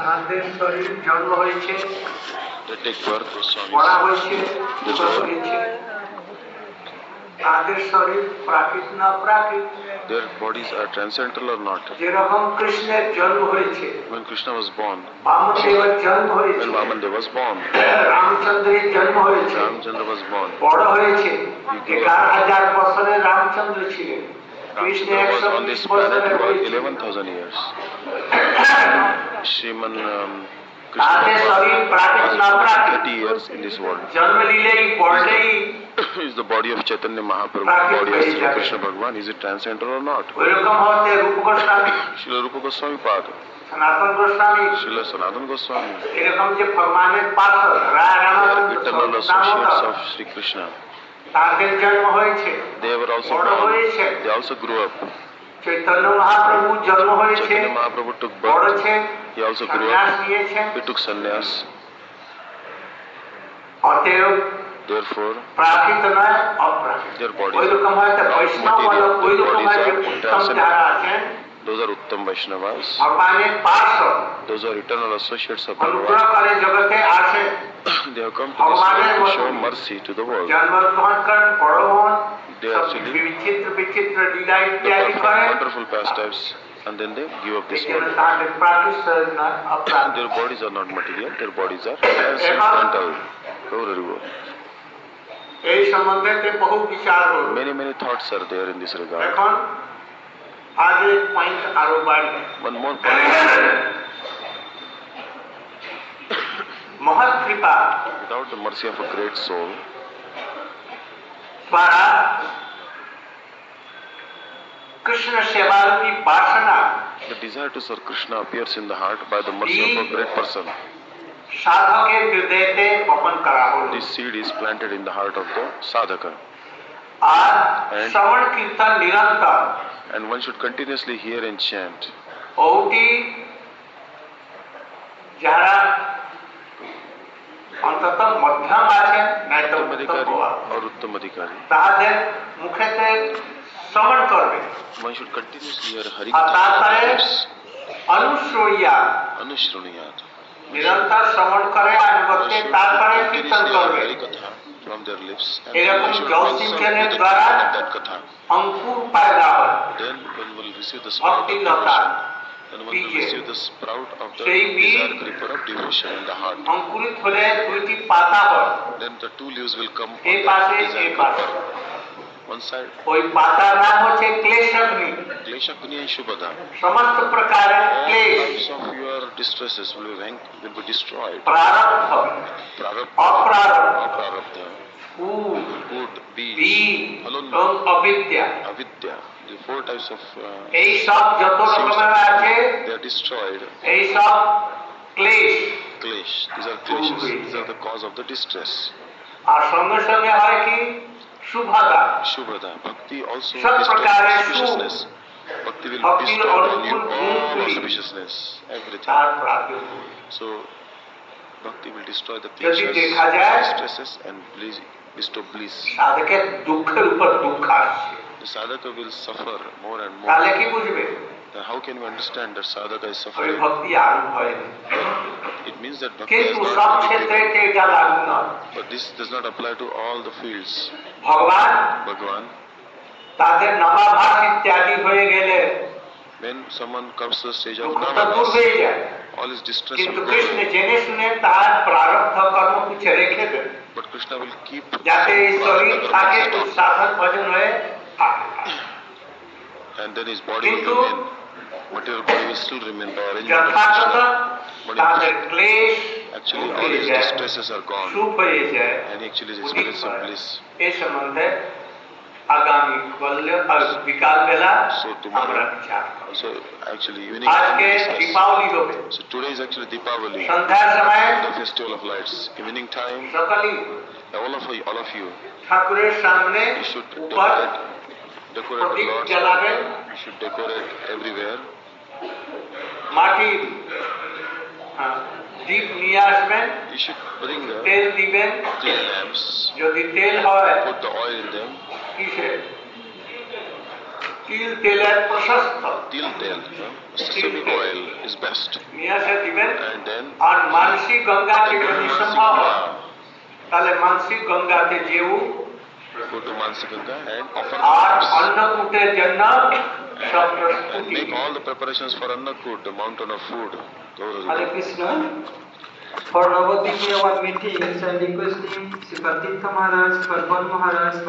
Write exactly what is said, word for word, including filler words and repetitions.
তাদের শরীর জন্ম হয়েছে, They take birth, বড়া Goswamis. হয়েছে, বিবাহ হয়েছে। তাদের শরীর প্রাকৃত না প্রাকৃত, Their bodies are transcendental or not. যেরকম কৃষ্ণের জন্ম হয়েছে, When Krishna was born, বামদেবের জন্ম হয়েছে, when Vamandev was born, রামচন্দ্রের জন্ম হয়েছে, Ramchandra was born. বড় হয়েছে, এগারো হাজার বছরের রামচন্দ্র ছিলেন, কৃষ্ণ Ramchandra একশো was on বিশ this planet বছরের for হয়েছে। eleven thousand years. Shriman um, তাদের শরীর প্রাকৃত না Krishna was Prakrit, thirty years in this world. জন্ম নিলেই বড়লেই Is the body of Chaitanya Mahaprabhu, Prakrit body of হয়ে Sri যাবে। Krishna Bhagwan, is it transcendental or not? ওইরকম হতে রূপ Goswami, Srila Rupa Goswami Pad, সনাতন গোস্বামী, Srila Sanatana Goswami, এরকম যে ভগবানের পার্শ্বদ they Ramananda, are eternal associates of Sri Krishna. তাদের জন্ম হয়েছে, They were also বড় born, হয়েছে। they also grew up. Chaitanya Mahaprabhu জন্ম হয়েছে, Chaitanya Mahaprabhu took birth, বড়ছে, he also grew সন্ন্যাস up, নিয়েছেন। he took sannyas. অতএব Therefore, প্রাকৃত নয় অপ্রাকৃত, their bodies ওইরকম are হয়তো not বৈষ্ণব বলো, material, their ওইরকম bodies হয়তো are উত্তম যারা transcendental. আছেন Those are Uttam Vaishnavas, ভগবানের পার্শ্বদ, those are eternal associates of অনুগ্রহ Bhagavan. করে জগতে আসে, They have come to this world to show mercy to the world. জন্মগ্রহণ করেন, বড় হন, They সব actually বিচিত্র বিচিত্র লীলা They ইত্যাদি perform করেন, wonderful pastimes and then they give up this এখানে world. তাদের প্রাকৃত শরীর নয় অপ্রাকৃত। Their bodies are not material, their bodies are transcendental. Gauraruva. এই সম্বন্ধে বহু বিচার হল। Many, many thoughts are there in this regard. এখন আগে পয়েন্ট আরো বাড়বে। One more point. মহৎ কৃপা Without the mercy of a great soul, দ্বারা কৃষ্ণ সেবারূপী বাসনা the desire to serve Krishna appears in the heart by the mercy of a great person. সাধকের হৃদয়তে বপন করা হল। This seed is planted in the heart of the sadhaka. R And- শ্রবণ কীর্তন নিরন্তর, And one should continuously hear and chant. ওটি যারা অন্তত মধ্যম আছেন নয়তো উত্তম Uttamadhikari হওয়া, or Uttamadhikari. তাহাদের মুখেতে শ্রবণ করবে, One should continuously hear R Harikatha তারপরে lips. অনুশ্রইয়া Anushruniyat. নিরন্তর শ্রবণ করে আনুগত্যে, তারপরে কীর্তন করবে। Harikatha from their lips. And এরকম one should জল consult সিঞ্চনের with the দ্বারা treatment of that katha. অঙ্কুর পয়দা হয়, Then one will receive the sprout of ভক্তি লতা devotion. Then one will বীজে। receive the sprout of the সেই বীজ desire creeper of devotion in the heart. অঙ্কুরিত হলে দুইটি পাতা হয়, Then the two leaves will come on এই the পাশে desire এই পাশে। creeper. One side, ওই পাতার নাম হচ্ছে ক্লেশগ্নি। Kleshagni and Shubhada. সমস্ত প্রকারের All ক্লেশ types of your distresses will be, vanq- will be destroyed. প্রারব্ধ, Prarabdha, অপ্রারব্ধ, Prarabdha, cool, good, beach, বীজ Halun, এবং অবিদ্যা, Avidya. The four types of uh, এই সব যত রকমের আছে, they are destroyed. এই সব ক্লেশ। Klesh. These are clashes. These are the cause of the distress. আর সঙ্গে সঙ্গে হয় কি শুভতা, Shubhada. Bhakti also সব প্রকারের destroys সুখ। viciousness. Bhakti will ভক্তির destroy on you Anukul all গুণগুলি auspiciousness, everything. তার প্রাপ্য। So, Bhakti will destroy the যদি pleasures, দেখা যায় distresses and bliss, bestow bliss. সাধকের দুঃখের উপর দুঃখ আসছে, The sadhaka will suffer more and more. তাহলে কি বুঝবে? Then how can we understand that sadhaka is ওই suffering? ভক্তি আরম্ভ হয়নি। It means that bhakti has কিন্তু not সব really ক্ষেত্রে taken. এটা লাগু নয়। But this does not apply to all the fields. ভগবান Bhagavan, তাদের নামাভাস ইত্যাদি হয়ে গেলে when someone comes to the stage of দুঃখটা দূর namadas, হয়ে যায়, all his distress কিন্তু will go কৃষ্ণ away. জেনে শুনে তার প্রারব্ধ কর্ম কিছু রেখে দেন, But Krishna will keep যাতে এই শরীর prarabdha থাকে karma stock. সাধন ভজন হয়ে থাকে। And then his body কিন্তু will remain, material body will still remain by arrangement of যথার্থ Krishna. But in তাদের fact, ক্লেশ actually দূর all হয়ে his যায়, distresses are gone. সুখ হয়ে যায়, And he actually is Udit experiencing হয়। bliss. এই সম্বন্ধে আগামী বিকাল বেলা So tomorrow- আমরা বিচার করব। So actually evening আজকে we discuss. দীপাবলি হবে, So today is actually Deepavali, সন্ধ্যার সময় the festival of lights. Evening time, সকালে all of you, all of you, ঠাকুরের সামনে you should উপর decorate, decorate the Pradip Lord's. জ্বালাবেন, You should decorate everywhere. মাটির হ্যাঁ, দীপ নিয়ে আসবেন, You should bring the তেল দিবেন, three lamps, যদি তেল হয় put the oil in them, কিসে তিল তেলের প্রশস্ত till tail, huh? sesame oil is best. নিয়ে আসে দিবেন। And then আর মানসিক গঙ্গাতে যদি সম্ভব হয় তাহলে মানসিক গঙ্গাতে যেও go to Mansi Ganga and offer R flowers. অন্নকূটের জন্য সব And প্রস্তুতি। make all the preparations for Annakut, the mountain of food. Gaura Hare River. Krishna. For Navadvipa meetings, I am requesting Sri Kartika Maharaj, Parvan Maharaj,